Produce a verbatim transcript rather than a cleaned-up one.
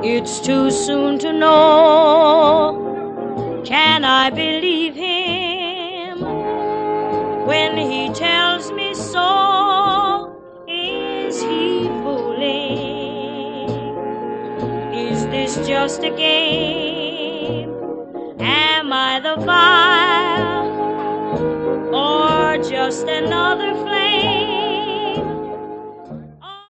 It's too soon to know. Can I believe him when he tells me so? Is he fooling? Is this just a game? Am I the fire or just another flame?